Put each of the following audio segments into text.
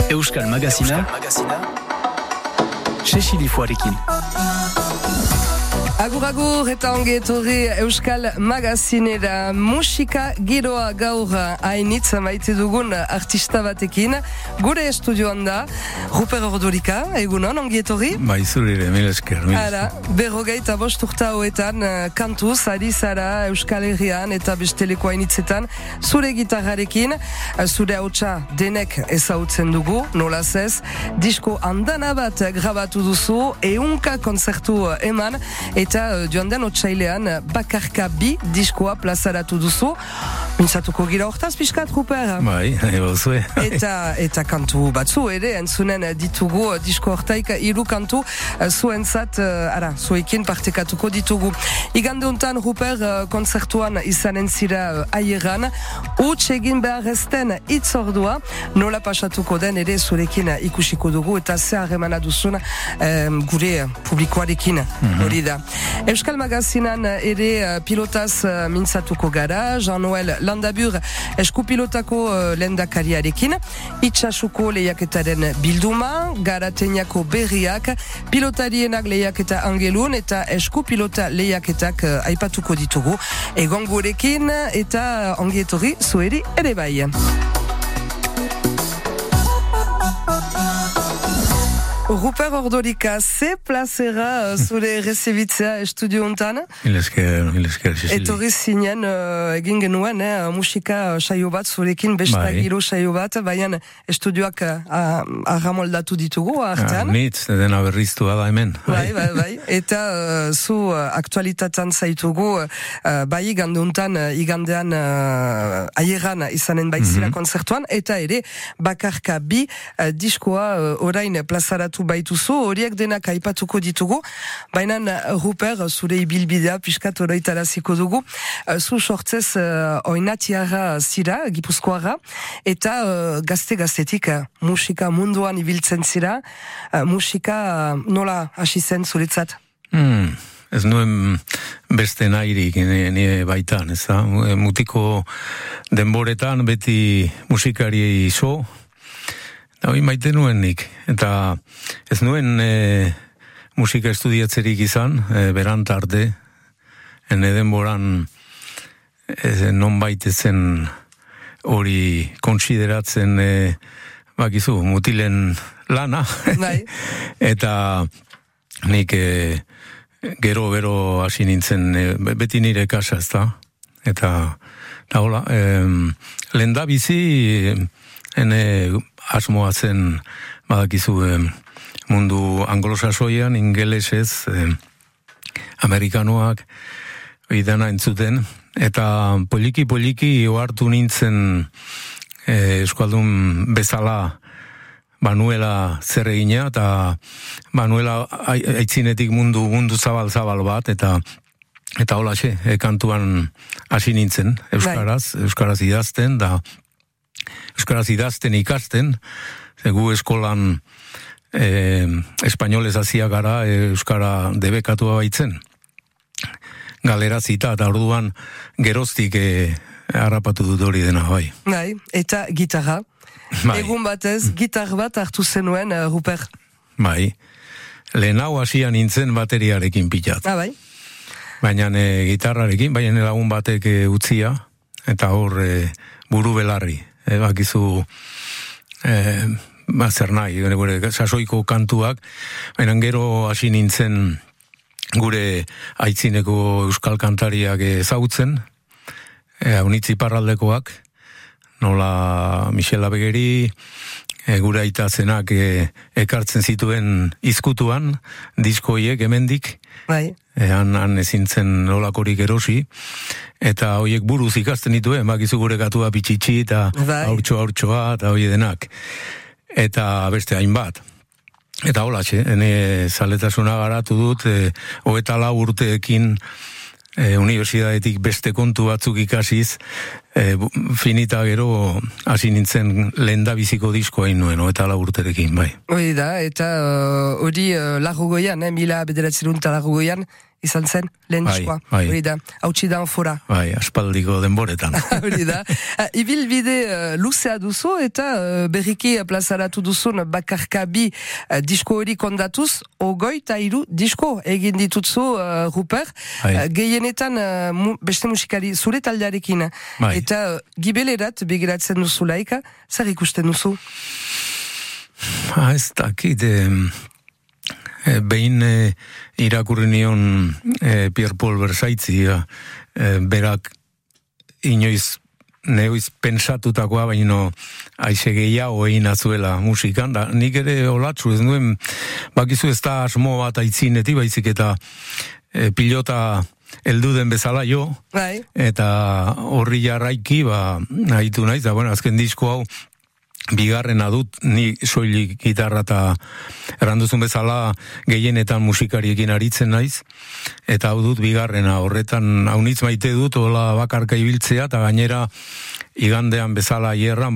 Euskal Magazina, Sexilifoarekin. Agur eta ongi etorri Euskal Magazinera. Musika giroa gaur hainitz maite dugun artista batekin. Gure estudioan da, Ruper Ordorika, egunon, ongi etorri? Bai, zurire, mil esker. Ara, 25 urte hauetan kantuz, ari zara Euskal Herrian eta besteleko hainitzetan, zure gitarrarekin, zure hautsa denek ezagutzen dugu, nolaz ez, disko andana bat grabatu duzu, 100 konzertu eman, eta joan den otsailean bakarka bi diskoa plazaratu duzu. Mintzatuko gira hortaz, pixkat, Ruper? Bai, ebozue. Eta kantu batzu ere, entzunen ditugu disko hortaik 3 kantu zuentzat, zuekin partekatuko ditugu. Igande untan, Ruper, konzertuan izanen zira aieran, huts egin behar ezten itzordua, nola pasatuko den ere zurekin ikusiko dugu, eta ze harremana duzun gure publikoarekin, hori da. Euskal Magazinan ere pilotaz mintzatuko gara, Jean-Noël Landabur eskupilotako lehendakariarekin, Itsasuko lehiaketaren bilduma, Garateñako berriak, pilotarienak lehiaketa Angelun eta eskupilota lehiaketak aipatuko ditugu. Egon gurekin eta ongi etorri zueri ere bai. Ruper Ordorika, ze plazera zure rezebitzea estudio hontan? Mil esker, Cecilia. Etorri zinen egin genuen, musika saio bat zurekin, bestagiro saio bat, baina estudioak arramoldatu ditugu artean. Nitz, dena berriztu da hemen. Bai. Eta zu aktualitatean zaitugu, bai igandean aieran izanen baitzira konzertuan, eta ere bakarka bi diskoa orain plazaratu baituzu, horiek denak aipatuko ditugu, baina Ruper, zure ibilbidea pixkat oroitaraziko dugu, zu sortzez oinatiara zira, Gipuzkoara, eta gazte-gaztetik musika munduan ibiltzen zira, musika nola hasi zen zuretzat? Ez nuen beste nahirik nire baitan, ez da? Mutiko denboretan beti musikari iso, eta hori maite nuen nik, eta ez nuen musika estudiatzerik izan, beran tarde, ene denboran non baitezen hori konsideratzen bakizu, mutilen lana, eta nik gero hasi nintzen, beti nire kasa, ez da? Eta hola, lehen da bizi, ene asmoa zen, badakizu, mundu anglosasoian, ingelesez, amerikanoak, idana entzuten, eta poliki ohartu nintzen euskaldun bezala banuela zer egina, eta banuela aitzinetik mundu zabal bat, eta holaxe, kantuan hasi nintzen, euskaraz idazten, da euskaraz idazten ikasten, gu eskolan espainolez hazia gara, euskara debekatua baitzen. Galerazita, eta orduan geroztik harrapatu dut hori dena, bai. Bai, eta gitarra. Egun batez, gitar bat hartu zenuen, Ruper. Bai, lehen hau hasia nintzen bateriarekin pilat. Bai. Baina gitarrarekin, baina lagun batek utzia, eta hor buru belarri. Bakizu zer nahi, sasoiko kantuak, baina gero hasi nintzen gure aitzineko euskal kantariak ezagutzen, unitzi parraldekoak, nola Michel Abegeri, gure aitazenak ekartzen zituen izkutuan, diskoiek hemendik, han ezintzen nolakorik erosi, eta horiek buruz ikasten dituen, bakizu gure gatua pitxitxi, eta haurtsoa, eta hori denak. Eta beste hainbat. Eta hola, ene zaletasuna garatu dut, 24 urteekin universidadetik beste kontu batzuk ikasiz, finita gero hasi nintzen lehendabiziko diskoa nuen, 24 urterekin, bai. Hori da, eta hori larrugoian, 1940 izan zen, lehen diskoa. Hori da, hautsi da fora. Bai, aspaldiko denboretan. Hori da. Ibilbide luzea duzu eta berriki plazaratu duzun bakarka bi disko hori kondatuz, 23 disko egin ditutzu, Ruper. Gehienetan beste musikari zure taldearekin. Eta gibelerat begiratzen duzu laika, zer ikusten duzu? Ez dakit, behin irakurri nion Pierre Paul Versaitzi, berak inoiz neoiz pensatutakoa, baino aixe gehiago egin azuela musikan, da nik ere olatzu ez nuen, bakizu ez da asmo bat aitzinetik, baizik eta pilota heldu den bezala jo, eta horri jarraiki, nahitu naiz, da bueno, azken disko hau, bigarrena dut, ni soilik gitarra eta erranduzun bezala gehienetan musikariekin aritzen naiz, eta hau dut bigarrena, horretan haunitz maite dut, hola bakarka ibiltzea, eta gainera igandean bezala hierran,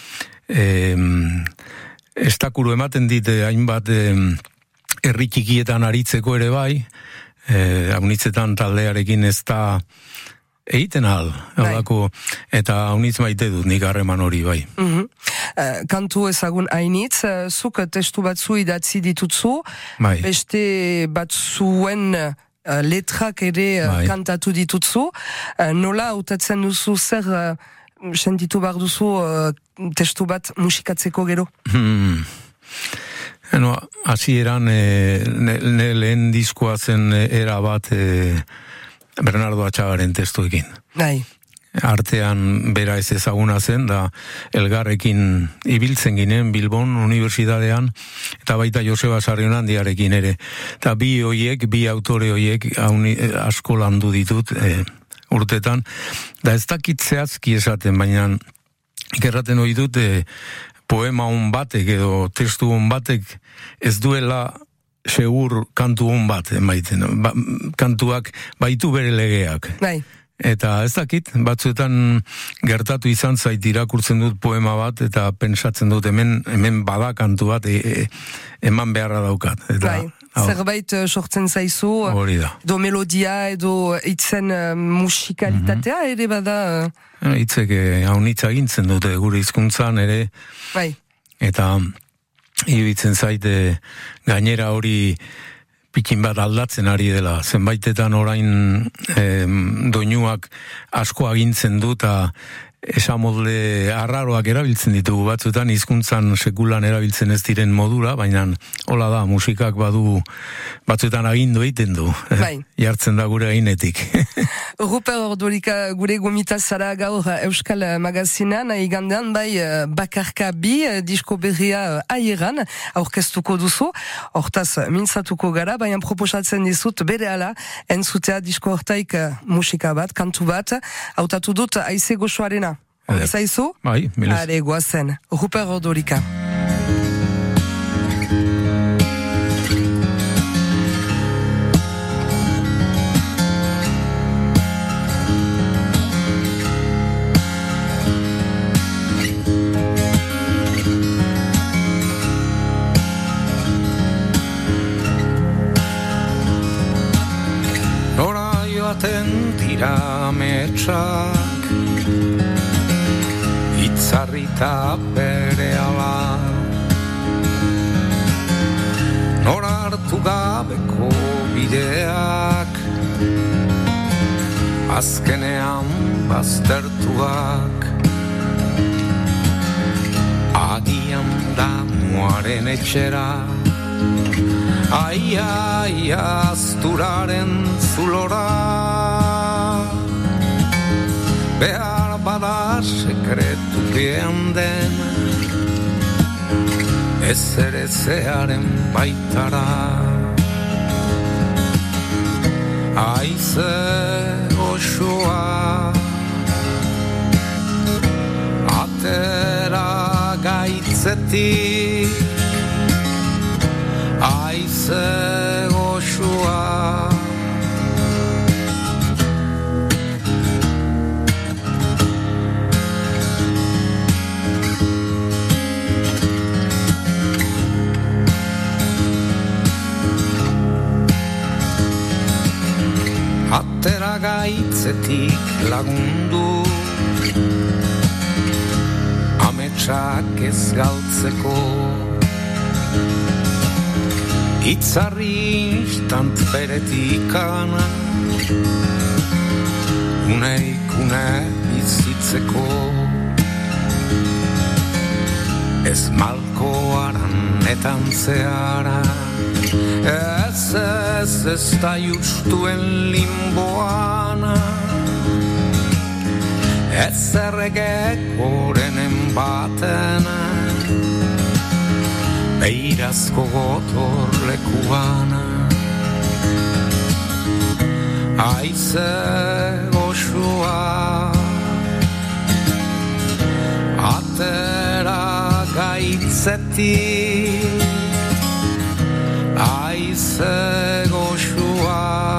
estakuru ematen dit, hainbat herri txikietan aritzeko ere bai, haunitzetan taldearekin ez da egiten ahal, eta haunitz maite dut nik harreman hori bai. Kantu ezagun hainitz, zuk testu batzu idatzi ditutzu, beste batzuen letrak ere kantatu ditutzu, nola hautatzen duzu zer sentitu behar duzu testu bat musikatzeko gero? Hasieran lehen diskoa zen era bat Bernardo Atxagaren testuekin. Artean bera ez ezaguna zen, da elgarrekin ibiltzen ginen Bilbon Unibertsitatean, eta baita Joseba Sarrionandiarekin ere. Eta bi autore hoiek asko landu ditut urtetan, da ez dakit zehazki esaten, baina ikerraten hori dut poema hon batek edo testu hon batek ez duela segur kantu hon bat emaiten. Kantuak baitu bere legeak. Eta ez dakit, batzuetan gertatu izan zait irakurtzen dut poema bat, eta pensatzen dut hemen bada kantu bat eman beharra daukat. Zerbait sortzen zaizu, edo melodia, edo itzen musikalitatea ere bada? Itzek haunitza gintzen dute gure hizkuntzan ere, eta ibitzen zaite gainera hori pikin bat aldatzen ari dela. Zenbaitetan orain doinuak asko agintzen du, eta esamolde arraroak erabiltzen ditugu batzuetan, hizkuntzan sekulan erabiltzen ez diren modura, baina hola da, musikak badu batzuetan agindu egiten du. Jartzen da gure ainetik. Ruper Ordorika gure gomita zara gaur Euskal Magazinan, igandean bakarka bi disko berria aieran aurkeztuko duzu, hortaz mintzatuko gara, baina proposatzen dizut bere ala entzutea disko hortaik musika bat, kantu bat, hautatu dut Aize Goxoarena. Zaizu? Bai, milez. Are, goazen. Ruper Ordorika. Nora joaten dira metxak, itzarrita bere ala, nora hartu gabeko bideak, azkenean baztertuak, agian da muaren etxera, aia asturaren zulora, behar bada sekretu den, ez ere zearen baitara. Aize Goxoa atera gaitzetik, Aize Goxoa atzetik lagundu, ametsak ez galtzeko. Itzarri instant beretikana, une bizitzeko. Ez malkoaran etan zehara, ez da justuen limboana, ez erregekorenen batena, beirazko gotorlekuana. Aize goxua atera gaitzetik, aize goxua.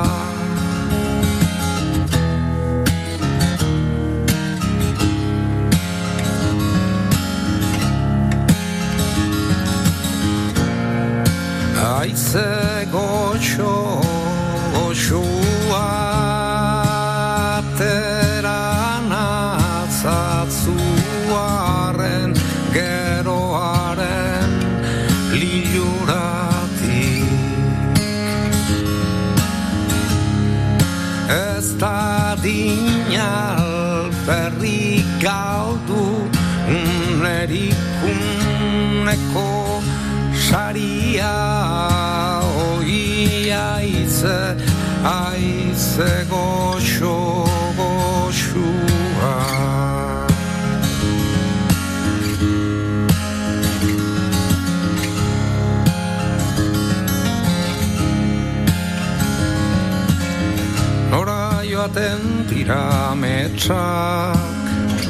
Aize goxua atera natzatzuaren geroaren liluratik. Ez da dinal berri galdu unerikuneko saria, oi aize goxua. Nora joaten dira ametsak,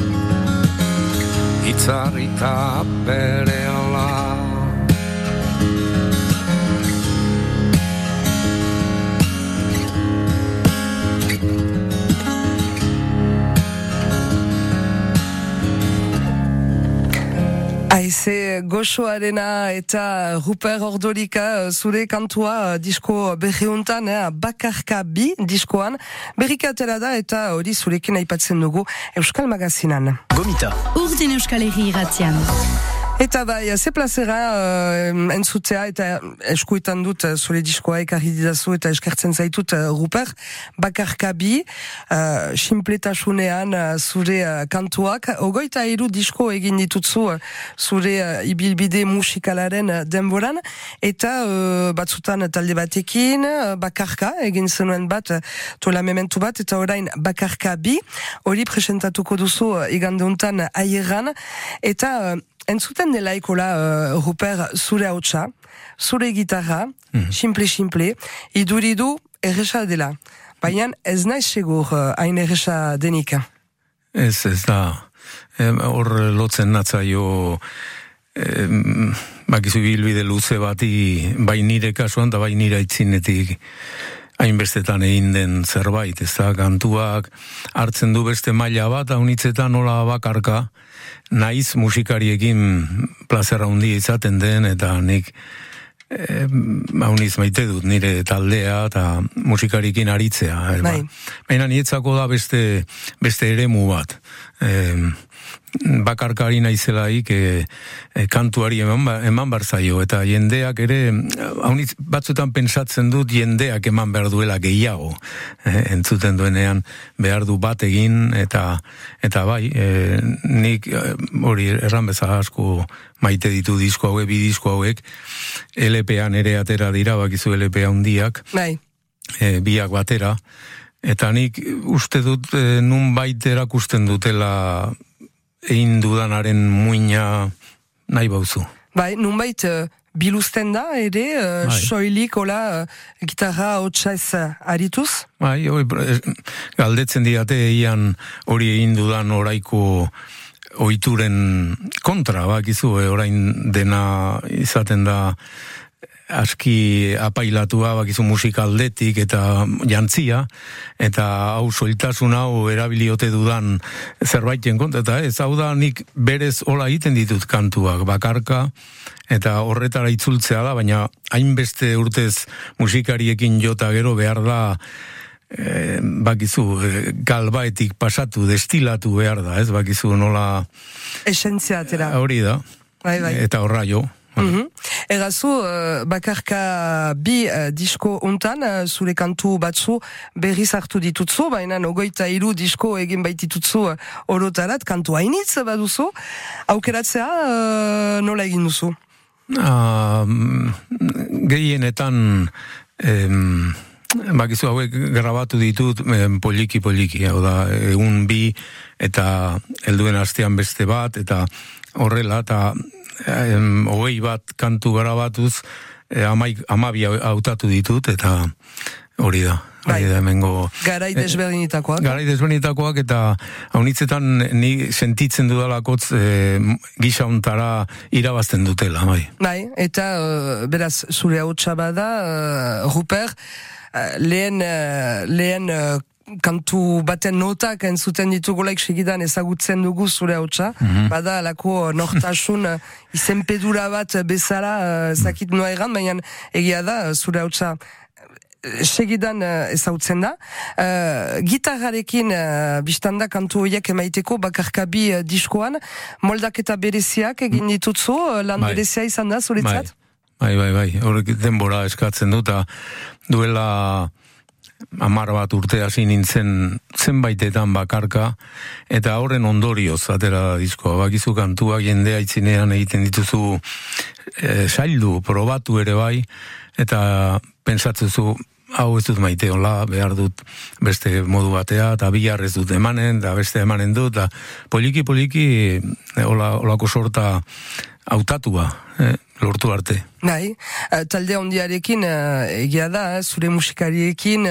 itzarrita berehala. Aize goxoarena eta Ruper Ordorika zure kantua disko berriuntan, Bakarka bi diskoan, berrika atera da eta hori zurekin aipatzen dugu Euskal Magazinan. Gomita. Urdin Euskal Herri irratian. Eta bai, ze plazera entzutea eta eskuetan dut zure diskoa ekarri didazu eta eskertzen zaitut Ruper, Bakarka bi, simpletasunean zure kantuak, 23 disko egin ditutzu zure ibilbide musikalaren denboran, eta batzutan talde batekin, Bakarka, egin zenuen bat, tola mementu bat, eta orain Bakarka bi, hori presentatuko duzu igandeuntan aierran, eta entzuten delaikola, Ruper, zure hautsa, zure gitarra, simple, iduridu erresa dela. Baina ez naiz segur hain erresa denik. Ez da. Hor lotzen natzaio bakizu bilbide luze bati, bai nire kasuan da bai nire aitzinetik hainbestetan egin den zerbait, ez da, kantuak hartzen du beste maila bat, haunitzetan nola bakarka, naiz musikariekin plazera handia izaten den, eta nik hauniz maite dut nire taldea eta musikariekin aritzea. Baina nietzako da beste eremu bat. Bakarkari naizelaik kantuari eman behar zaio, eta jendeak ere, haunitz batzutan pentsatzen dut jendeak eman behar duela gehiago, entzuten duenean behar du bat egin, eta bai, nik hori erran bezala asko maite ditu disko hauek, bi disko hauek, LP-an ere atera dira, bakizu LP handiak, biak batera, eta nik uste dut nun bait erakusten dutela egin dudanaren muina nahi bauzu. Bai, nunbait biluzten da, ere, soilik, hola, gitarra hotxaiz arituz? Bai, galdetzen diate eian hori egin dudan oraiko ohituren kontra, bakizu, orain dena izaten da aski apailatua, bakizu musikaldetik eta jantzia, eta hau soiltasun hau erabiliote dudan zerbaiten konta, eta ez, hau da nik berez hola egiten ditut kantuak, bakarka, eta horretara itzultzea da, baina hainbeste urtez musikariekin jota gero behar da bakizu, galbaetik pasatu, destilatu behar da, ez? Bakizu nola... Esentzia atera. Hori da. Bai. Eta horra jo. Egazu, bakarka bi disko untan, zure kantu batzu berriz hartu ditutzu, baina 23 disko egin baititutzu orotarat, kantu hainitz baduzu, aukeratzea nola egin duzu? Gehienetan bakizu hauek grabatu ditut poliki, hau da, egun bi eta helduen astean beste bat, eta horrela, eta 20 bat kantu grabatuz, 12 hautatu ditut, eta hori da. Hemengo... Garai desberdinitakoak. Garai desberdinitakoak, eta haunitzetan ni sentitzen dudalakotz gisa hontara irabazten dutela, bai. Bai, eta beraz, zure hautsa bada, Rupert, lehen kantu baten notak entzuten ditugulaik segidan ezagutzen dugu zure hautsa, bada alako nortasun izenpedura bat bezala zakit noa egan, baina egia da zure hautsa segidan ezagutzen da. Gitarrarekin biztanda kantu horiek emaiteko bakarkabi diskoan, moldaketa bereziak egin ditutzu, lan berezia izan da zuretzat? Bai, horrek denbora eskatzen dut, duela 10 bat urte hasi nintzen zenbaitetan bakarka, eta horren ondorioz atera diskoa. Bakizu kantua jendea itzinean egiten dituzu saildu, probatu ere bai, eta pensatzuzu hau ez dut maite hola, behar dut beste modu batea, eta bihar ez dut emanen, eta beste emanen dut, eta poliki holako sorta hautatua, lortu arte. Bai, talde handiarekin egia da, zure musikariekin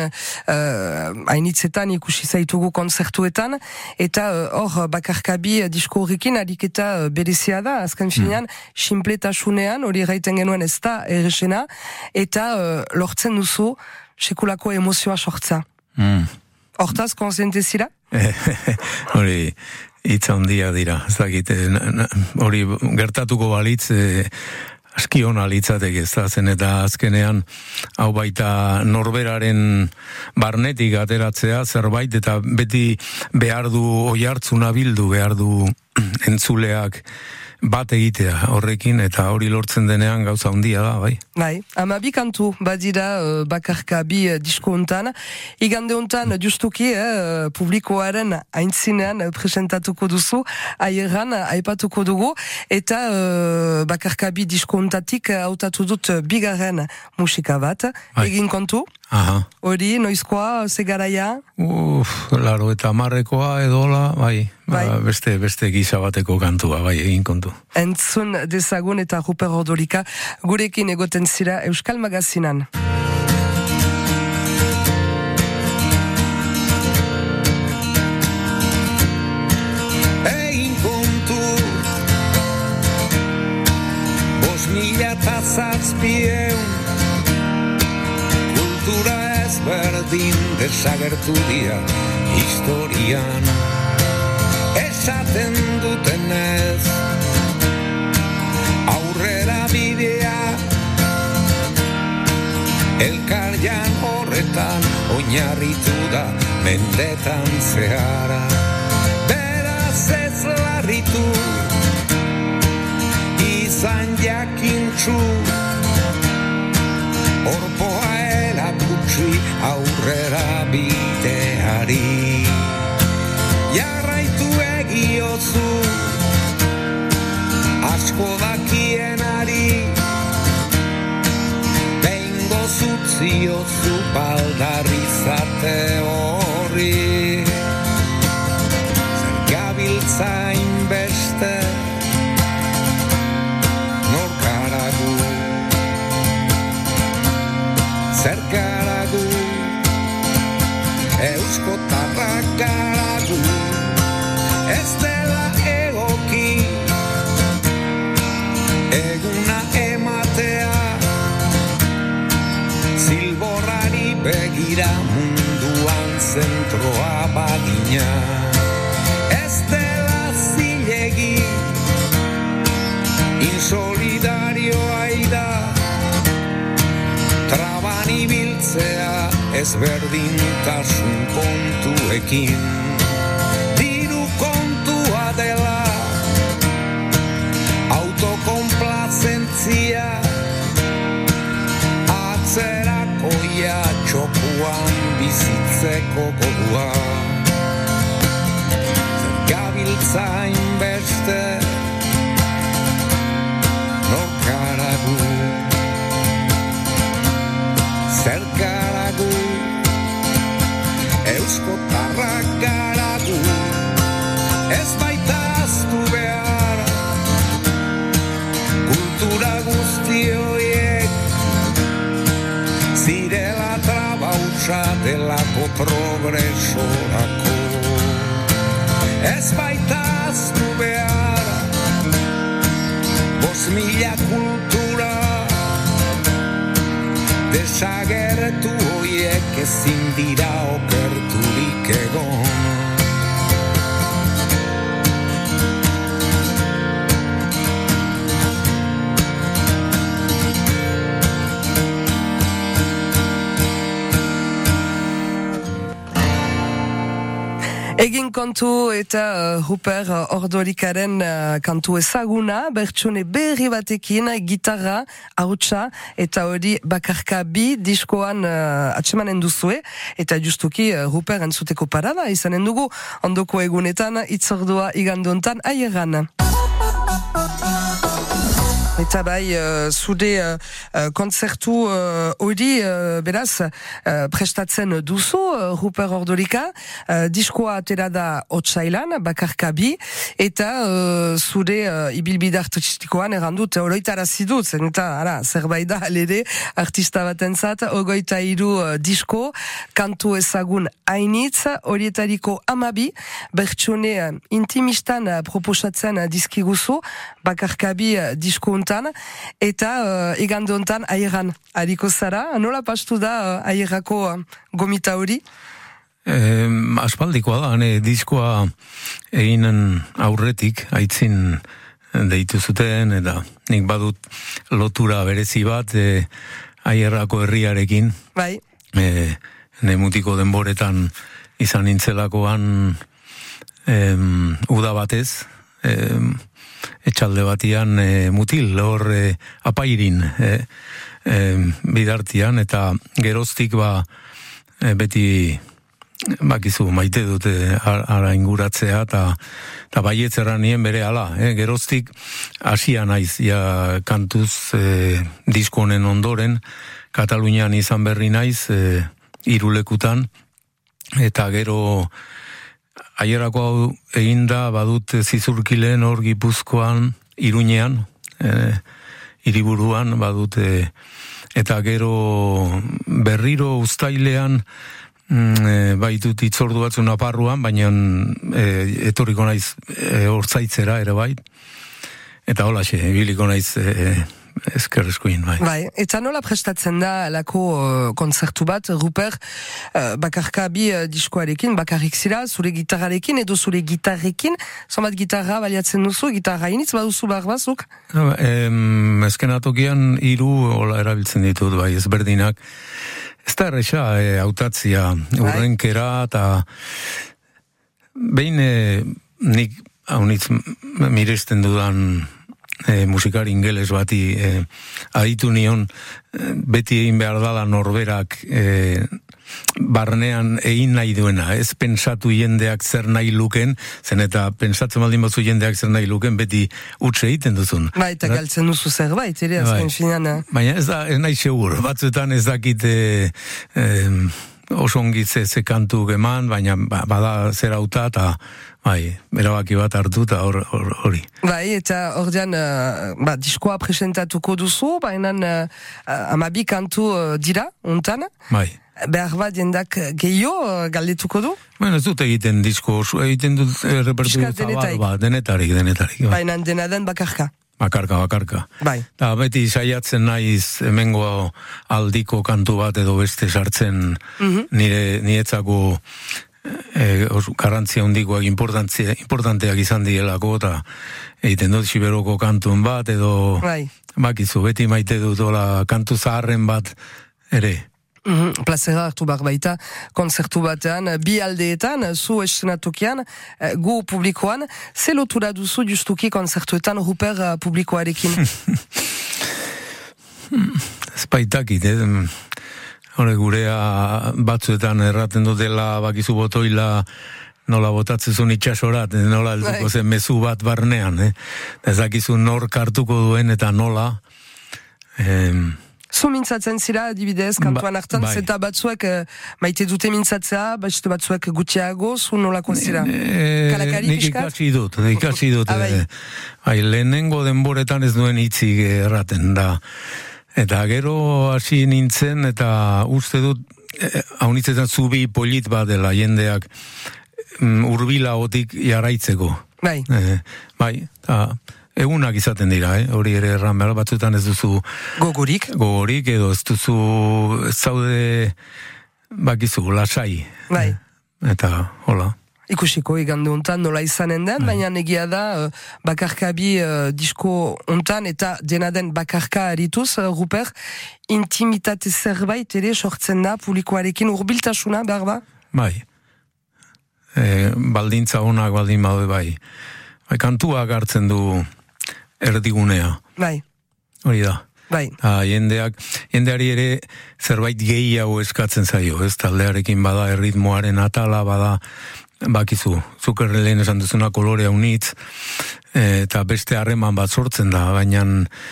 hainitzetan ikusi zaitugu konzertuetan, eta hor bakarkabi disko horrekin ariketa berezia da, azken finean, sinpletasunean, hori gaiten genuen ez da erresena, eta lortzen duzu sekulako emozioa sortza. Hortaz, konziente zira? Hori... Itza handia dira, ez dakit, hori gertatuko balitz, aski hona litzateke ez da, zen eta azkenean, hau baita norberaren barnetik ateratzea, zerbait, eta beti behar du oihartzuna bildu, behar du entzuleak bat egitea horrekin, eta hori lortzen denean gauza handia da, bai? Bai, 12 kantu badira bakarka bi disko hontan, igande hontan justuki publikoaren aintzinean presentatuko duzu, aieran aipatuko dugu, eta bakarka bi disko hontatik hautatu dut bigarren musika bat, egin kontu? Hori, noizkoa, zegaraia? Laro eta marrekoa edola, bai. Beste gisa bateko kantua, bai, egin kontu. Entzun dezagun eta Rupert Ordorika gurekin egoten zira Euskal Magazinan. Egin kontu 5,700 kultura ezberdin desagertu dira historian. Esaten dutenez aurrera bidea elkarjan horretan oinarritu da mendetan zehara. Beraz ez larritu izan jakintzu orpoa erakutsi aurrera bideari. Jarraitu egiozu asko dakienari, behingo zutziozu baldarrizate horri. Zer gabiltzain beste norkaragu, zer garagu euskotarrak garagu. Ez dela egoki eguna ematea, zilborrari begira munduan zentroa bagina. Ez dela zilegi insolidarioa da, traban ibiltzea ezberdintasun kontuekin. Diru kontua dela, autokonplazentzia, atzerakoia txokuan bizitzeko gogoa. Zer gabiltzain beste, norkaragu, zer garagu, euskotarrak garagu, ez baita aztu behar, kultura guzti horiek, zirela trabautza delako progresorako. Ez baita aztu behar, 5.000 kultura, desagertu horiek ezin dira okerturik egon. Egin kontu eta Ruper Ordolikaren kantu ezaguna, bertsone berri batekin, gitarra, hautsa, eta hori bakarka bi diskoan atsemanen duzue, eta justuki Ruper entzuteko parada izanen dugu, ondoko egunetan, itzordua igandontan aieran. Eta bai, zude kontzertu hori beraz prestatzen duzu, Ruper Ordolika, diskoa atera da otsailan, bakarka bi, eta zude ibilbide artistikoan errandut, oroitarazi dut, zen eta zerbait da alede artista batentzat, 23 disko, kantu ezagun hainitz, horietariko 12, bertsone intimistan proposatzen dizkiguzu, bakarka bi disko eta igande hontan aieran hariko zara. Nola pastu da aierako gomita hori? Aspaldikoa da, diskoa eginen aurretik, aitzin deitu zuten, eta nik badut lotura berezi bat aierrako herriarekin. Bai. Nemutiko denboretan izan nintzelakoan uda batez, etxalde batian mutil, hor apairin bidartian, eta geroztik beti bakizu maite dute ara inguratzea, eta baietzeran nien bere ala, geroztik hasia naiz, ja kantuz disko honen ondoren, Katalunian izan berri naiz, irulekutan, eta gero aierako hau eginda badut zizurkilen hor Gipuzkoan, Iruñean, hiriburuan badut, eta gero berriro uztailean baitut itzordu batzun aparruan, baina etorriko naiz hortzaitzera ere bait, eta holaxe, biliko naiz eskerrezkoin, bai. Bai, eta nola prestatzen da lako kontzertu bat, Ruper, bakarka bi diskoarekin, bakarrik zira, zure gitarrarekin, edo zure gitarrekin, zonbat gitarra baliatzen duzu, gitarra initz baduzu barbazuk? Ezken atokian 3 hola erabiltzen ditut, bai, ezberdinak. Ez da erresa, hautatzia, urrenkera, eta behin nik haunitz miresten dudan musikari ingeles bati aditu nion beti egin behar dala norberak barnean egin nahi duena, ez pensatu jendeak zer nahi luken, zen eta pensatzen baldin batzu jendeak zer nahi luken beti utxe egiten duzun. Bai, eta galtzen duzu zerbait, ere azken finan. Baina ez nahi segur, batzuetan ez dakit oso ongitze ze kantu geman, baina bada zer hauta, eta bai, erabaki bat hartu eta hori. Bai, eta ordean, diskoa presentatuko duzu, baina 12 kantu dira, untan. Bai. Behar bat jendak gehiago galdetuko du? Baina ez dut egiten disko, egiten dut repertorio zabal bat, denetarik. Baina dena den bakarka. Bakarka. Bai. Da, beti saiatzen naiz hemengo aldiko kantu bat edo beste sartzen niretzako garrantzia hundikoak importanteak izan dielako, eta egiten dut Xiberoko kantun bat, edo bakizu, beti maite dut kantu zaharren bat ere. Plazera hartu barbaita, konzertu batean, bi aldeetan, zu eszenatokian, gu publikoan, ze lotura duzu justuki konzertuetan Ruper publikoarekin? Ez baitakit, hore gurea batzuetan erraten dutela bakizu botoila nola botatzezun itxasorat, nola helduko zen mezu bat barnean, ez dakizu nor kartuko duen eta nola. Zu mintzatzen zira, adibidez, kantuan hartan, zeta batzuek maite dute mintzatzea, beste batzuek gutxiago, zu nolako zira? Kalakari piskat? Nik ikasi dut. Lehenengo denboretan ez duen hitzik erraten da. Eta gero hasi nintzen, eta uste dut, haunitzetan zubi polit bat dela jendeak urbila otik jarraitzeko. Bai. Eta egunak izaten dira, hori ere erran behar, batzuetan ez duzu gogorik edo ez duzu ez zaude bakizu, lasai. Bai. Eta, hola. Ikusiko igande untan nola izanen den, baina negia da bakarkabi disko untan eta dena den bakarka arituz, Ruper, intimitate zerbait ere sortzen da publikoarekin urbiltasuna, behar ba? Bai. Baldintza honak baldin badu bai. Kantuak hartzen du erdigunea. Bai. Hori da. Bai. Jendeari ere zerbait gehiago eskatzen zaio, ez taldearekin bada erritmoaren atala bada bakizu, zuker lehen esan duzuna kolorea unitz, eta beste harreman bat sortzen da, baina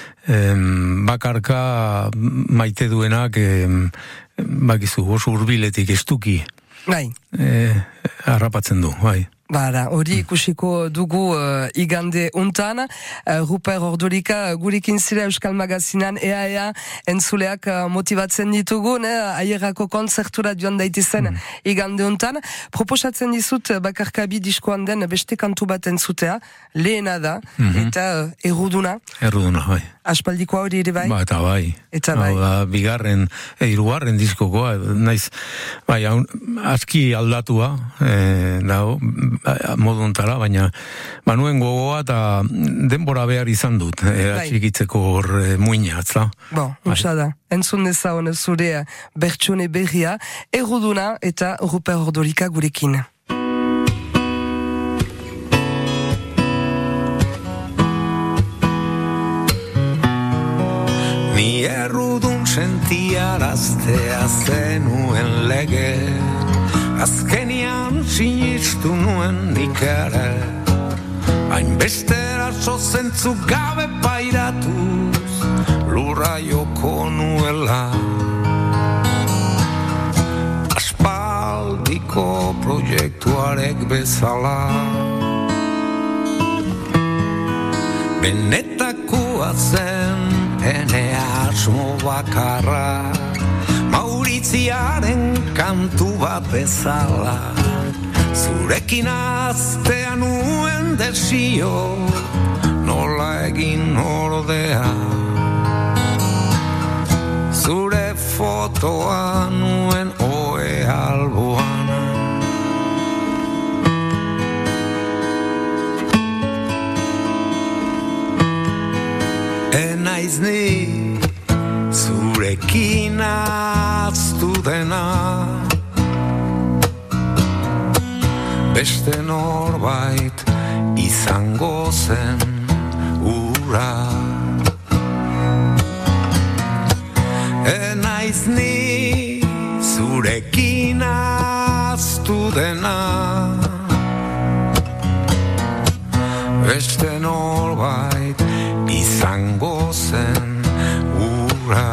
bakarka maite duenak bakizu, oso hurbiletik estuki. Bai. Harrapatzen du, bai. Bara, hori ikusiko dugu igande untan. Ruper Ordorika gurekin zira Euskal Magazinan EAEA entzuleak motibatzen ditugu, aierako konzertura joan daitezen igande untan. Proposatzen dizut bakarkabi diskoan den beste kantu bat entzutea, lehena da, eta erruduna. Erruduna, bai. Aspaldikoa hori ere bai? Eta bai. Eta bai. Bigarren, hirugarren diskokoa, naiz, bai, aski aldatua, moduntara, baina nuen gogoa eta denbora behar izan dut, atxikitzeko hor muina, atzla. Usa da, entzun dezaun zure bertsone berria, erruduna eta Ruper Ordorika gurekin. Ni errudun sentiaraztea zenuen lege, azkenian sinistu nuen nik ere, hainbeste eraso zentzu gabe pairatuz, lurra joko nuela. Aspaldiko proiektuarek bezala, benetakoa zen ene asmo bakarra, Mauritziaren kantu bat bezala, zurekin aztea nuen desio, nola egin ordea. Zure fotoa nuen oe alboan, enaiz ni zurekin aztu dena, beste norbait izango zen ura. Enaiz ni zurekin aztu dena, beste norbait izango zen ura.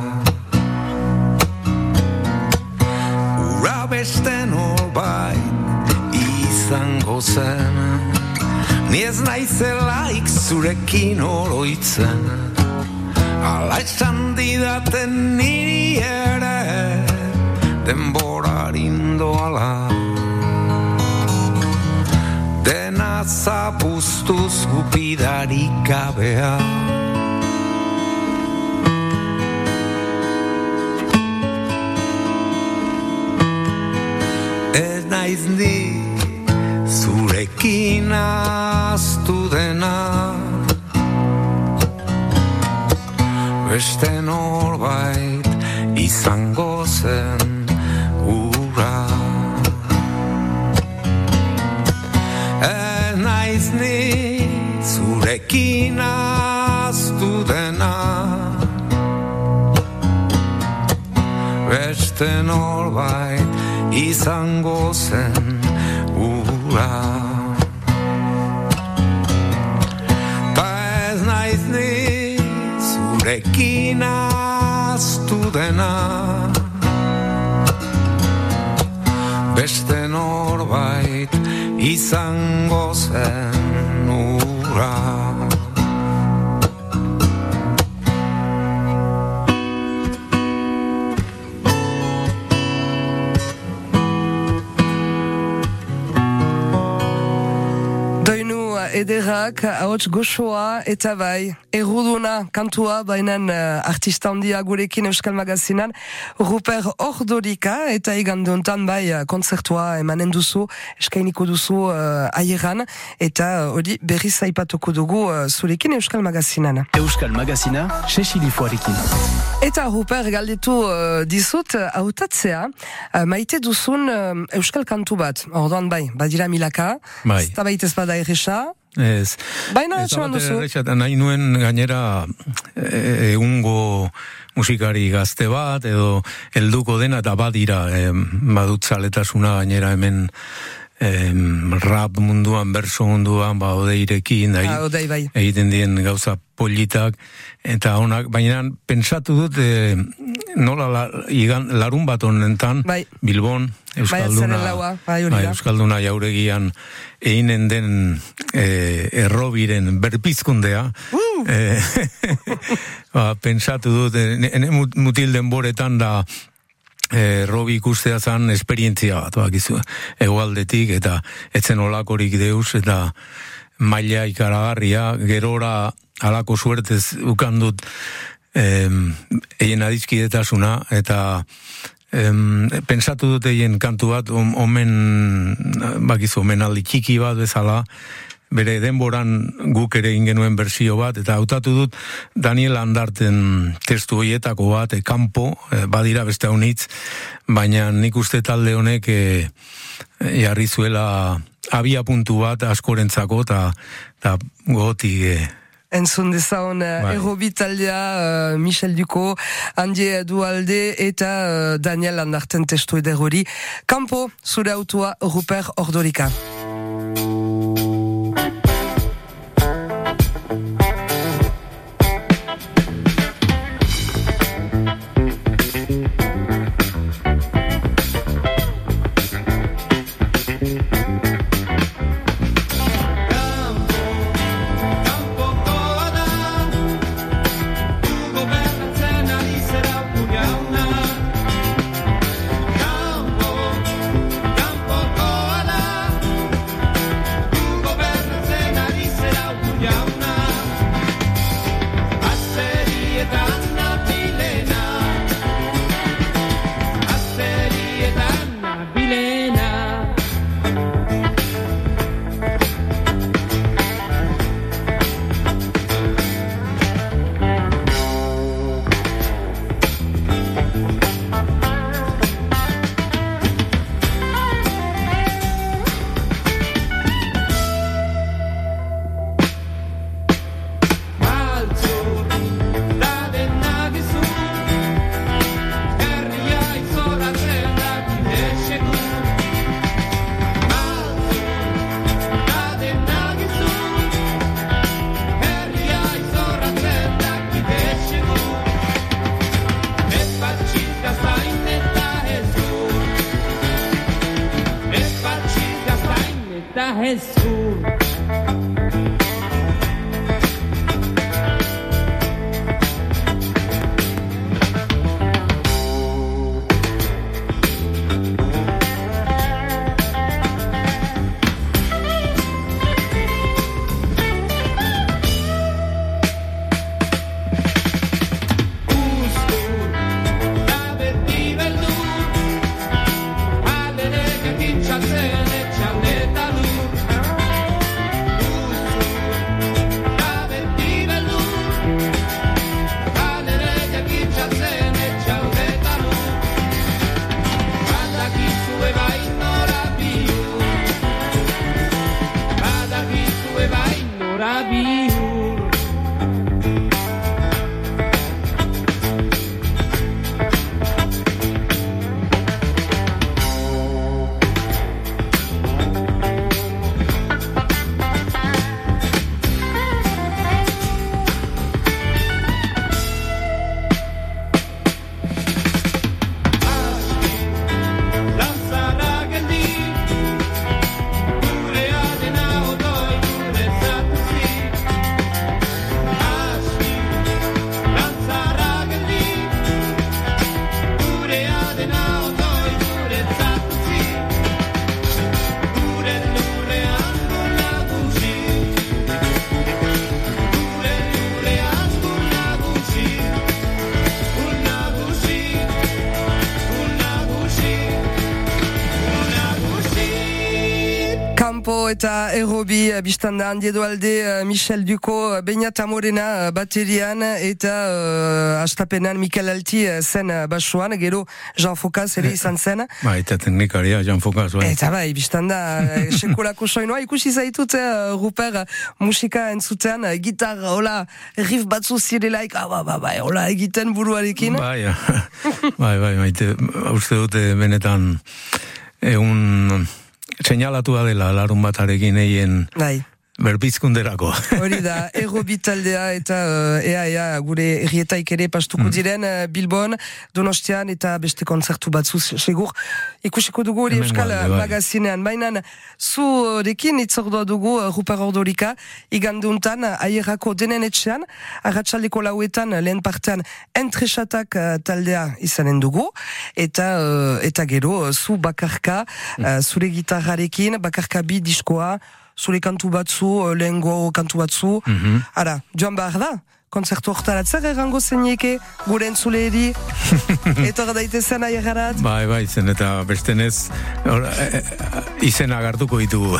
Ura beste norbait izango zen, ni ez naizelaik zurekin oroitzen, ala esan didaten niri ere denborarin doala. Dena zapuztuz gupidarik gabea, ez naiz ni zurekin aztu dena, beste norbait izango zen ura. Ez naiz ni zurekin ahaztu dena, beste norbait izango zen ura. Ta ez naiz ni zurekin ahaztu dena, beste norbait izango zen ura. Ederrak, ahots goxoa eta bai, erruduna kantua, bainan artista handia gurekin Euskal Magazinan, Ruper Ordorika, eta igande hontan bai kontzertua emanen duzu, eskainiko duzu aieran, eta hori berriz aipatuko dugu zurekin Euskal Magazinan. Euskal Magazina, Sesilifoarekin. Eta Ruper galdetu dizut, hautatzea, maite duzun Euskal kantu bat, orduan bai, badira milaka, bai. Zta baitez bada erresa, Ez. Baina etxoan duzu. Nahi nuen gainera egungo musikari gazte bat, edo helduko dena, eta badira badut zaletasuna gainera hemen rap munduan, berso munduan, odeirekin, odei bai. Egiten dien gauza politak, eta honak, baina pensatu dut nola larun bat honentan, bai. Bilbon, Euskalduna jauregian einen den errobiren berpizkundea, pensatu dut, mutil denboretan da Robi ikustea zan esperientzia bat, bakizu, egualdetik, eta etzen olakorik deus, eta maila ikaragarria, gerora alako suertez ukandut eien adizkidetasuna, eta pensatu dut eien kantu bat, bakizu, omenaldi txiki bat bezala, bere denboran guk ere ingenuen bersio bat, eta hautatu dut Daniel Andarten testu hoietako bat, kanpo, badira beste haunitz, baina nik uste talde honek jarri zuela abia puntu bat askorentzako, eta gogotik entzun dezaun errobi taldea, Michel Ducot, Andie Dualde eta Daniel Andarten testu ederori. Kampo, zure autua, Ruper Ordorika. Campo eta Errobi biztanda handiedo alde Michel Duco, Beñat Amorena baterian eta astapenan Mikel Alti zen basuan, gero Jean Focas ere izan zen. Eta teknikaria Jean Focas. Eta biztanda sekolako soinua ikusi zaitut Ruper musika entzutean, gitar, hola, riff batzu zirelaik, hola egiten buruarekin. Bai, maite, uste dute benetan egun seinalatua dela larun batarekin egin berbizkunderako. Hori da, Errobi taldea eta ea gure errietaik ere pastuko diren Bilbon, Donostian eta beste kontzertu batzu segur. Ikusiko dugu hori Euskal Magazinean. Baina zurekin itzordua dugu Ruper Ordorika, iganduntan aierrako denen etxean, arratsaldeko lauetan lehen partean entresatak taldea izanen dugu, eta gero zu bakarka, zure gitarrarekin, bakarka bi diskoa, zure kantu batzu, lehengo kantu batzu. Ara, joan behar da, konzertu hortaratzer errango zenieke, gure entzuleri, etor daitezen aierrarat. Bai, zen eta bestenez, izena agartuko ditugu.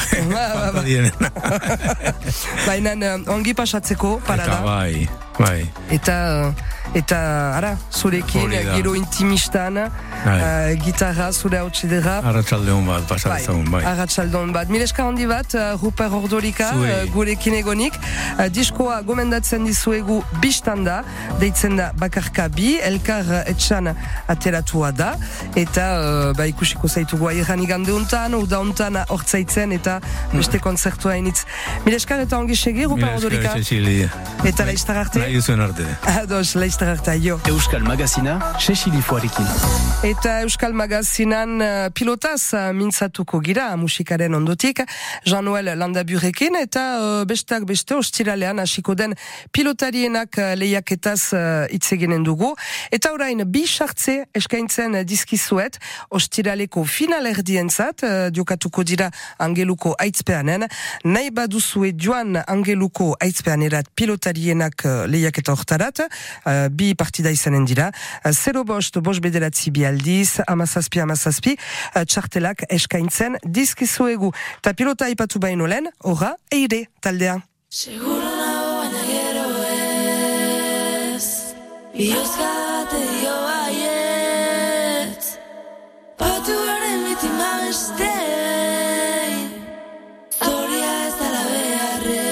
Baina ongi pasatzeko, parada. Eta bai. Eta, ara, zurekin, gero intimistan, gitarra, zure hau txedera. Arratxaldeon bat, pasatzagun, bai. Arratxaldeon bat. Mileska handi bat, Ruper Ordorika, gurekin egonik. Diskoa gomendatzen dizuegu bistanda, deitzen da bakarka bi, elkar etxan ateratua da, eta ikusiko zaitugu aierran igande untan, uda untan hortzaitzen, eta beste konzertua initz. Mileskar eta ongi segi, Ruper Ordorika. Eta laiztar arte? Laizuen arte. Ados, laiztar arte, jo. Euskal Magazina, Sesilifoarekin. Eta Euskal Magazinan pilotaz mintzatuko gira, musikaren ondotik, Jean-Noël Landaburekin, eta bestak beste ostiralean hasiko den pilotarienak lehiaketaz itzegenen dugu. Eta orain, bi sartze eskaintzen dizkizuet, ostiraleko finalerdientzat, diokatuko dira Angeluko aitzpeanen, nahi baduzue joan Angeluko aitzpeanerat pilotarienak lehiaketa hortarat, bi partida izanen dira, 0-5 bederatzi bi aldiz, amazazpi, txartelak eskaintzen dizkizuegu. Ta pilota aipatu baino lehen, horra, eire taldea. Seguro nago baina gero ez, bihozkate dio baietz, batu garen bitima bestein, historia ez dala beharrez.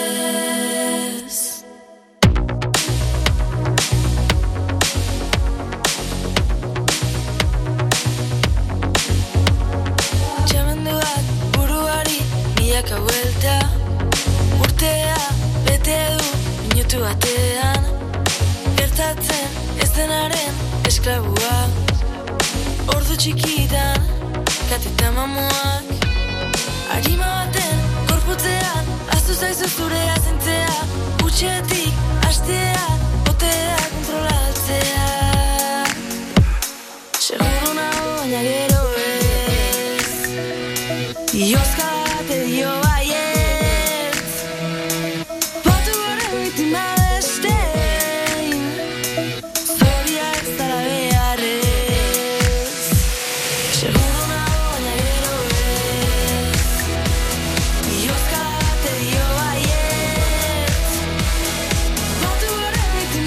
Milaka vuelta, urtea, bete du, minutu batean, gertatzen ez denaren esklabua, ordu txikitan, kateta mamuak, harima baten, korputzean, aztu zaizu zure azentzea, utxetik, hastea, botea, kontrolatzea. Seguro nago baina gero ez, iozka dio baietz, batu garen bitima bestein, zoria ez dara beharrez. Seguro nago baina gero ez, iozka dio baietz, batu garen bitima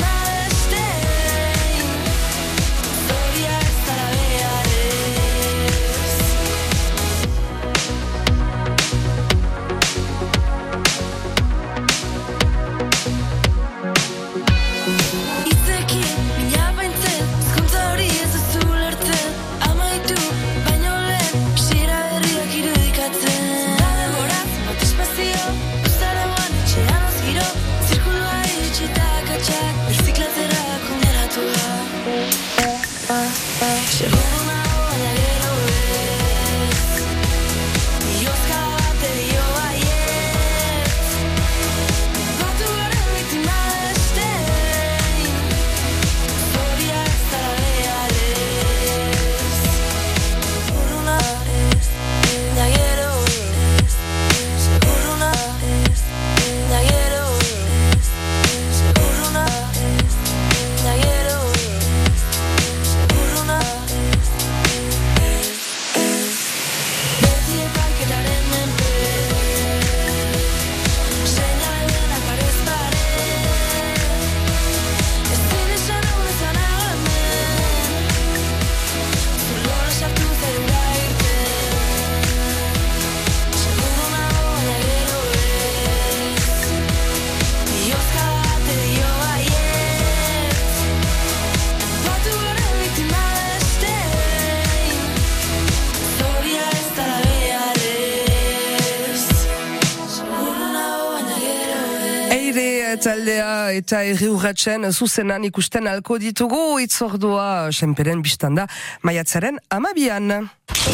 taldea eta herri urratsen zuzenan ikusten alko ditugu itzordua senperen bistanda maiatzaren 12an.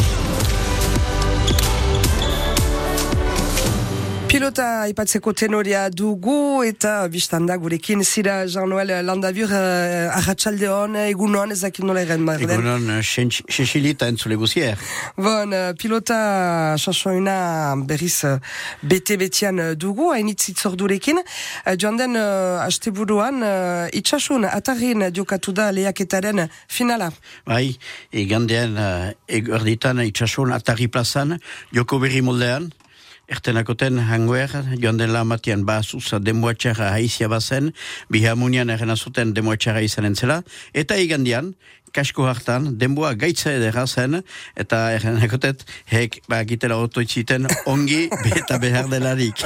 Pilota aipatzeko tenoria dugu eta bistanda gurekin zira Jean-Noël Landabur arratsaldeon egunon ezakin nola eren marden. Egunon Cecilita entzule guzier. Bon, pilota sasoina berriz bete-betian dugu, hainitz itzordurekin. Joan den asteburuan itxasun atarrin diokatu da lehiaketaren finala. Bai, egandean erditan itxasun atarri plazan, joko berri moldean, ertenakoten hangoer, joan den lamatian bazuz demoatxarra haizia bazen, bihamunian errenazuten demoatxarra izanen zela, eta igandian, kasko hartan, denboa gaitza edera zen, eta errenakotet, gitela otoitziten ongi eta behar delarik.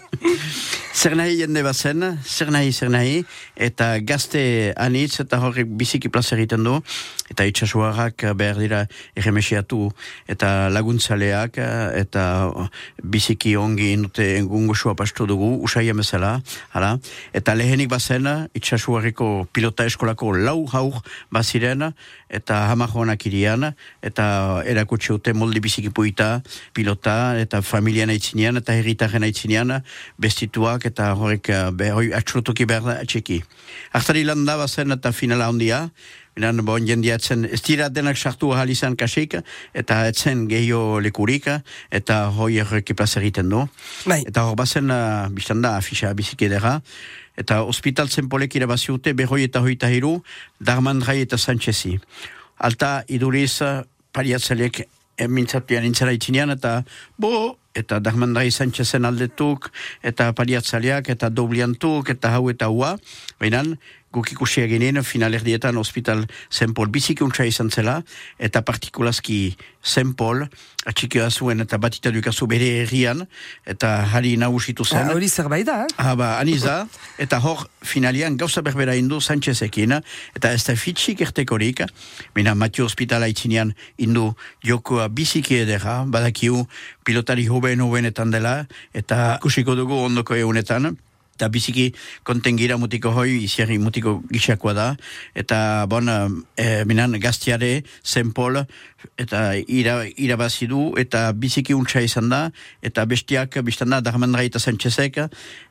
Zer nahi jende bazen, zer nahi, eta gazte anitz, eta horrek biziki plaza egiten du, eta itxasuarrak behar dira erremesiatu, eta laguntzaleak, eta biziki ongi inute engungusua pastu dugu, usai emezela, eta lehenik bazen, itxasuarriko pilota eskolako lau haur baziren, eta hamajoanak irian, eta erakutsi dute moldi biziki puita, pilota, eta familian aitzinean, eta herritaren aitzinean, bestituak, eta horrek atxurutuki behar da atxeki. Artari landa bazen eta finala ondia, minan bon jendia etzen, ez dira denak sartu ahal izan kasik, eta etzen gehio lekurik, eta hoi erreki plaza egiten du. Bai. Eta hor bazen, biztanda, afisa biziki edera, eta hospital zenpolek irabaziute, berroi eta hoita hiru, Darmandrai eta Sanchezi. Alta iduriz, pariatzalek mintzatuan intzera itzinean, eta Darmandrai Sanchezen aldetuk, eta pariatzaleak, eta dobliantuk, eta hau eta hua, behinan, guk ikusi eginen, finalerdietan hospital Zenpol biziki untsa izan zela, eta partikulazki Zenpol, atxikioa zuen eta batita dukazu bere herrian, eta hari nagusitu zen. Hori zerbait da, Aniza, eta hor finalian gauza berbera indu Sanchezekin, eta ez da fitxik ertekorik, bina Matio Hospitala itzinean indu jokoa biziki edera, badakiu pilotari hobenetan dela, eta kusiko dugu ondoko egunetan, eta biziki kontengira mutiko hoi, iziarri mutiko gixakoa da, eta minan gaztiare, Zenpol, eta irabazidu, eta biziki untsa izan da, eta bestiak, biztanda, Darmandrai eta Sanchezek,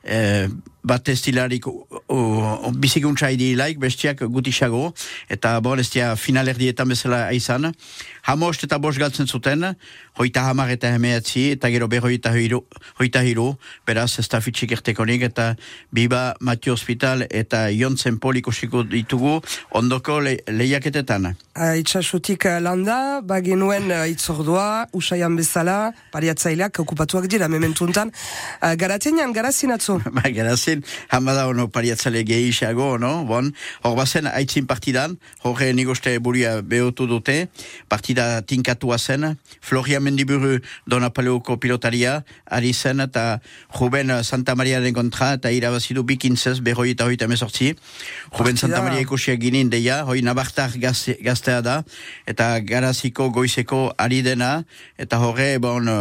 bat ez dilarik biziki untsa idilaik, bestiak gutisago, eta ez dia finalerdietan bezala izan, hamost eta bost galtzen zuten, hoita hamar eta hemeatzi, eta gero hoita hiru, beraz ez da fitxik ertekonik, eta biba Matio Hospital eta Ion Zenpol ikusiko ditugu ondoko lehiaketetan. Itxasutik landa, bagenuen itzordua, usaian bezala, pariatzaileak okupatuak dira, mementuntan. Garatenean, garazin atzo? Garazin, hamada ono pariatzale gehiago, no? Hor bazen, aitzin partidan, horre nigoste buria behotu dute, partida tinkatua zen, Floria Mendiburu Donapaleuko pilotaria, ari zen, eta Ruben Santa Mariaren kontra, eta irabazidu bikintzez, berroi eta hoita mesortzi. Ruben Santa Maria ikusiak ginin deia, hoi nabartar gaztea da, eta garaziko goizeko ari dena, eta horre,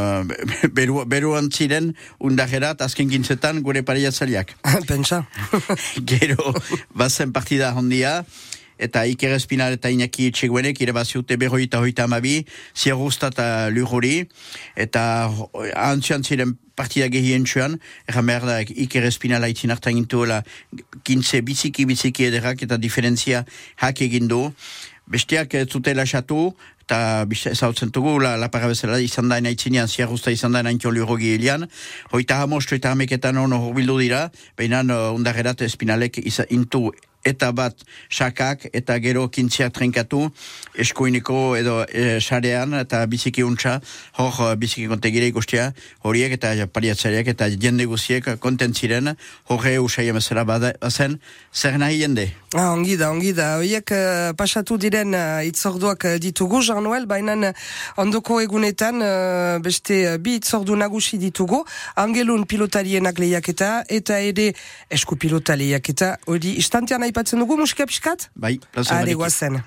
beruan ziren, undagerat, azken gintzetan, gure pariatzaliak. Pentsa. Gero, bazen partida hondia, eta Iker Espinal eta Iñaki Txeguenek irabaziute berroi eta hoita amabi, Zierrusta eta Lururi, eta antzian ziren partida gehien txuan, erran behar da Iker Espinal haitzin hartan gintuela gintze biziki ederak eta diferentzia hak egindu. Besteak zutela xatu, eta ezautzen dugu, la parabezela izan daen aitzinean, Zierrusta izan daen aintio Lurogi hilian, hoita hamostu eta hameketan ono horbildu dira, behinan undagerat Espinalek intu eta bat sakak, eta gero kintzia trenkatu, eskuineko edo sarean, eta biziki untsa, hor biziki kontegire ikustia, horiek eta pariatzariak eta jende guziek kontentziren, horre usai emezera bazen, zer nahi jende? Ongi da. Horiek pasatu diren itzorduak ditugu, Jean-Noël, baina ondoko egunetan beste bi itzordu nagusi ditugu, Angelun pilotarienak lehiaketa, eta ere esku pilota lehiaketa, hori istantean aipatzen dugu musika piskat? Bai, plaza barik. Guazen.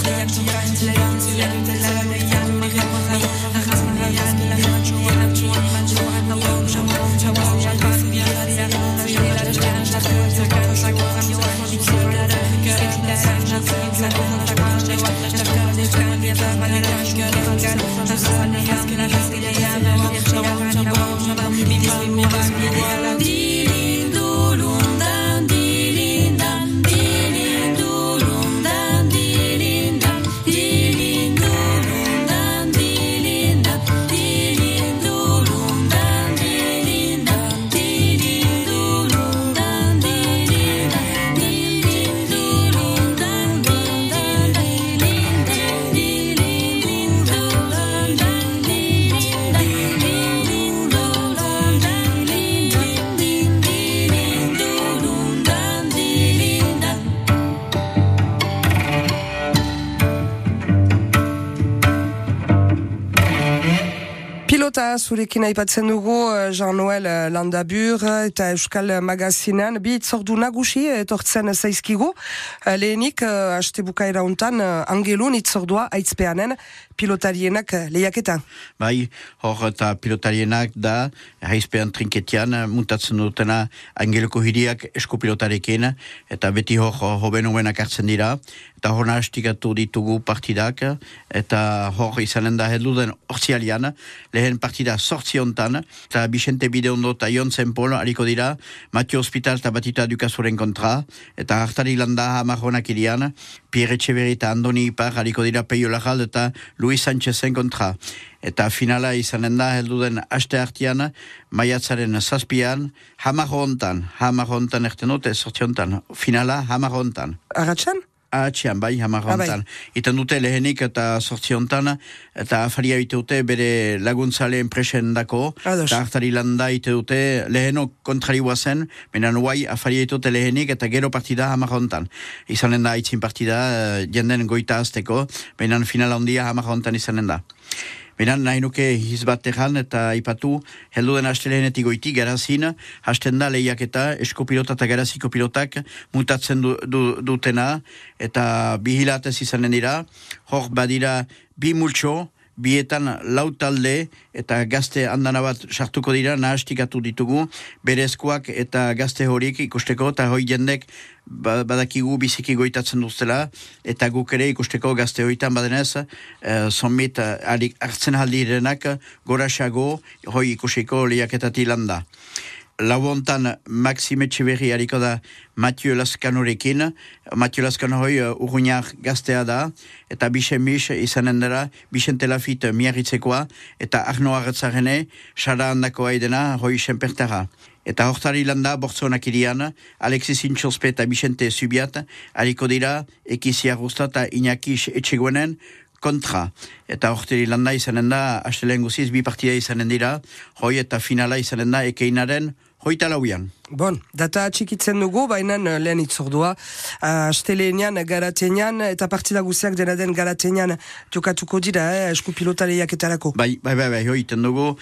Zurekin aipatzen dugu Jean-Noël Landabur eta Euskal Magazinean bi itzordu nagusi etortzen zaizkigu. Lehenik, haste bukaera hontan Angelun itzordua aitzpeanen pilotarienak lehiaketa. Bai, hor eta pilotarienak da aizpean trinketian muntatzen dutena Angeluko hiriak eskupilotarekin eta beti hor hobenoenak hartzen dira eta hor nahastikatu ditugu partidak eta hor izanen da helduden orzialian lehen partida sortzi hontan eta Vicente Bideondo eta Ion Zenpol hariko dira Matio Hospital eta Batita Dukazuren kontra eta hartari landa hamarronak irian Pierre Etxeberri eta Andoni Ipar hariko dira Peio Lajal eta Luis Sánchezen kontra. Eta finala izanen da helduden aste hartian, maiatzaren 7an, hamarro hontan erten dute, sortzi hontan, finala hamarro hontan. Agatxan? Agatxan, bai, hamarro hontan. Iten dute lehenik eta sortzi hontan, eta afaria ite dute bere laguntzale enpresen dako, eta hartari landa ite dute leheno kontrariua zen, menan guai afaria ite dute lehenik eta gero partida hamarro hontan. Izanen da aitzin partida, jenden goita azteko, menan finala ondia hamarro hontan izanen da. Benan nahi nuke hizbateran eta ipatu helduden astelehenetik goiti garazin, hasten da lehiaketa eskopilota eta garaziko pilotak mutatzen dutena eta bihilatez izanen dira, hor badira bi multxo, bietan lau talde eta gazte handana bat sartuko dira, nahastikatu ditugu, berezkoak eta gazte horik ikusteko eta hoi jendek badakigu biziki goitatzen duztela eta guk ere ikusteko gazte hoitan badenez zonbit hartzen aldirenak goraxago hoi ikusiko lehiaketati landa. Lau hontan Maxime Etxeberri hariko da Mathieu Lascanorekin. Mathieu Lascano hoi urruñar gaztea da eta Bixen izanen dara Bixente Lafit miarritzekoa eta Arno Arretzarene Sara handako aidena hoi senpertara. Eta hortari landa bortzonak irian, Alexis Intxospe eta Bixente Zubiat hariko dira Ekizia Arrusta eta Iñaki Etxegoenen kontra. Eta hortari landa izanen da astelen guziz bi partida izanen dira, hoi eta finala izanen da ekeinaren hoita lauian. Bon, data atxikitzen dugu, baina lehen itzordua, astelenean, garatenean, eta partida guziak dena den garatenean jokatuko dira, eskupilota lehiaketarako. Bai, hoiten dugu,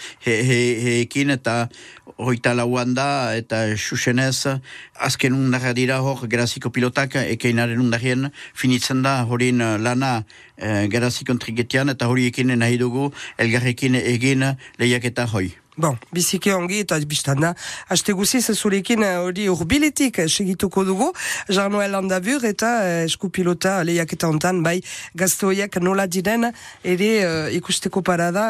heekin eta hoita lauan da, eta xuxenez, azken undarra dira hor, garaziko pilotak, ekeinaren undarrien, finitzen da, horin lana garaziko triketian, eta horiekin nahi dugu, elgarrekin egin lehiaketa hoi. Bon, biziki ongi eta biztan da. Aste guziz zurekin hori urbiletik segituko dugu. Jean-Noël Landabur eta eskupilota lehiaketa hontan, bai gazte horiek nola diren ere ikusteko parada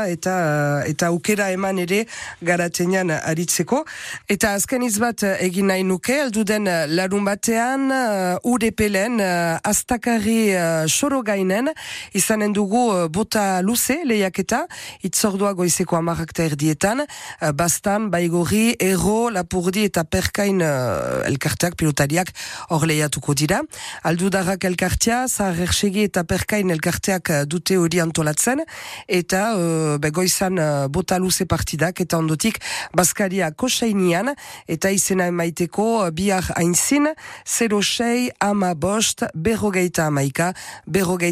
eta aukera eman ere garatenean aritzeko. Eta azken izbat egin nahi nuke, alduden larun batean UDP-len Aztakarri Sorogainen izanen dugu bota luze lehiaketa, itzordua goizeko 10:00 Bastan, Baigorri, Ero, Lapurdi eta Perkain elkarteak, pilotariak hor lehiatuko dira. Aldudarrak elkartea, Zaharrersegi eta Perkain elkarteak dute hori antolatzen, eta goizan bota luze partidak, eta ondotik Baskaria Kosainian, eta izena emaiteko bihar aintzin, 06, 15, 51,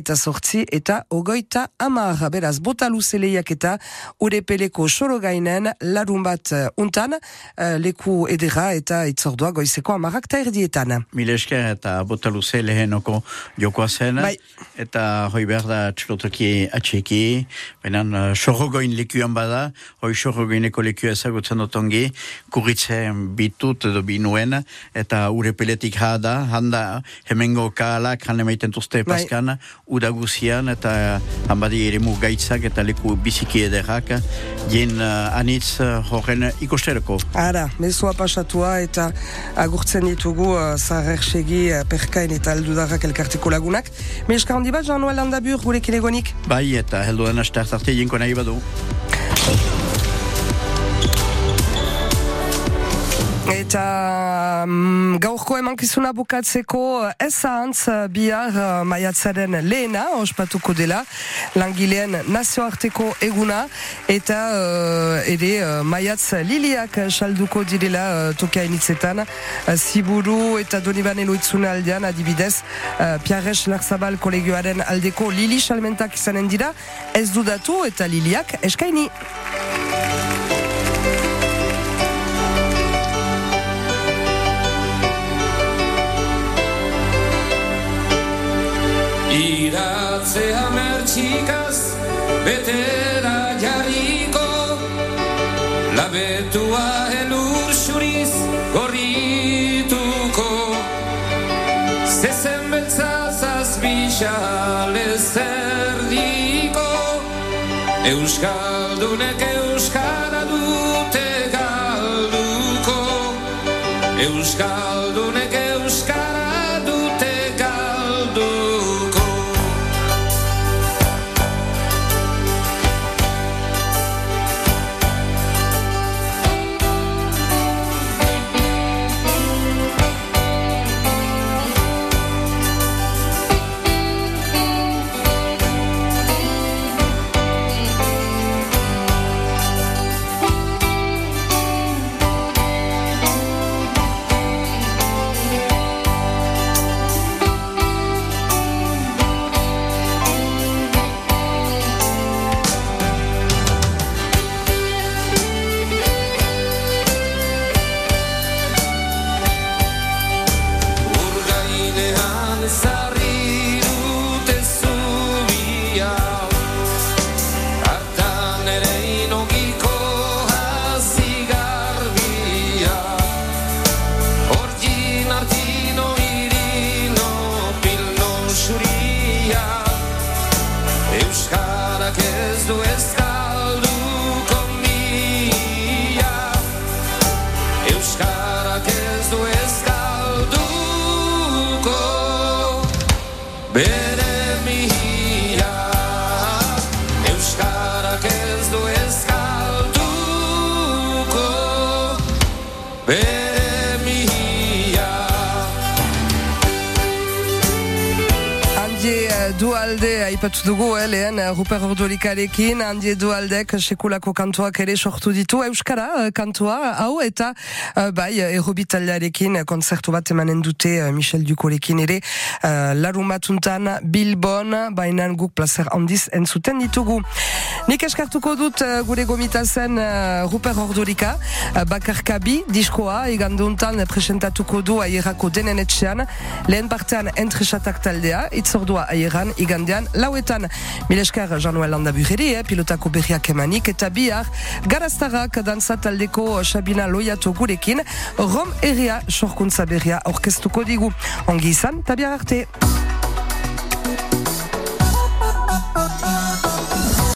48 eta 50. Beraz, bota luze lehiaketa, UDP-leko Sorogainen, larun bat untan, leku edera eta itzordua goizeko 10:00 Mila esker eta bota luze lehenoko jokoa zen, eta hoi behar da txlotoki atxiki, baina sorrogoin lekuan bada, hoi sorrogoineko lekua ezagutzen otongi, kurritzen bitut edo binuen, eta ure peletik hada, handa hemengo kaalak, han emaiten tuzte paskan, udaguzian, eta hanbadi ere mu gaitzak, eta leku biziki ederrak, jen anitz horren ikustereko. Ara, mezua pasatua, eta agurtzen ditugu zaharrersegi, perkain eta aldudarrak elkarteko lagunak. Meska handi bat, Jean-Noël Landabur, gurekin egonik? Bai, eta helduan astartarte jenko nahi badu. Eta gaurko emankizuna bukatzeko ezahantz bihar maiatzaren lehena, ospatuko dela, langileen nazioarteko eguna, eta ere maiatz liliak salduko direla tokiainitzetan, Ziburu eta Donibane Loitzune aldean, adibidez, Piarres Larzabal kolegioaren aldeko lili salmentak izanen dira, ez dudatu eta liliak eskaini. Iratzea mertxikaz, betera jarriko, labetua elur xuriz gorrituko, zezen beltzazaz bixale zerdiko, euskaldunek euskara dute galduko, euskaldunek euskara dute galduko. Dualde aipatu dugu, lehen Ruper Ordolikarekin, Handie Dualdek sekulako kantuak ere sortu ditu euskara kantua, hau eta bai errobitaldarekin konzertu bat emanen dute Michel Ducorekin ere larun batuntan Bilbon, bainan guk plazer handiz entzuten ditugu. Nik eskartuko dut gure gomitazen Ruper Ordolika, bakarkabi diskoa, iganduntan presentatuko du aierako denen etxean, lehen partean entresatak taldea, itzordua aieran, igandean, lauetan mileskar Jean-Noël Landaburi, pilotako berriak emanik, eta bihar garaztarrak dansa taldeko Sabina Loiato gurekin, Rom Herria sorkuntza berria orkestuko digu. Ongi izan, ta bihar arte.